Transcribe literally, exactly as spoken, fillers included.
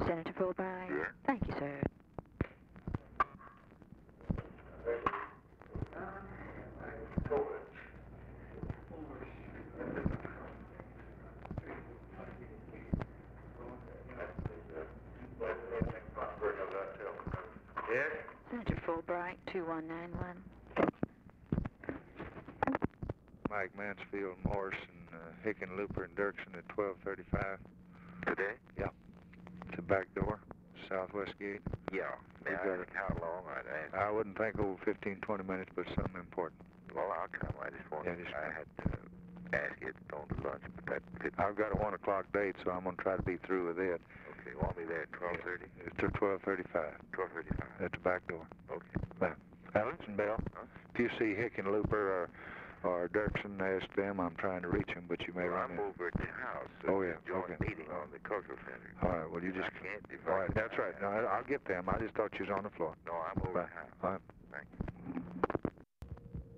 Senator Fulbright? Yeah. Thank you, sir. Yes? Senator Fulbright, two one nine one. Mike Mansfield, Morris, and uh, Hickenlooper and Dirksen at twelve thirty-five. Today? Yeah. It's the back door, southwest gate. Yeah. We May got I it. ask how long I'd ask? I wouldn't think over fifteen, twenty minutes, but something important. Well, I'll come. I just wanted, Yeah, just I come. had to ask it on the lunch, but that fit. I've got a one o'clock date, so I'm going to try to be through with it. Okay, want me there at twelve thirty? It's to twelve thirty-five twelve thirty-five. at the back door. Okay. Now, now listen, Bill. Huh? If you see Hickenlooper or, or Dirksen, ask them. I'm trying to reach them, but you may Well, run I'm in. over at the house. Oh, yeah, At the joint okay. meeting on the cultural center. All right, well, you just... I can't if All I right, can- that's right. No, I- I'll get them. I just thought you was on the floor. No, I'm over Bye. at the house.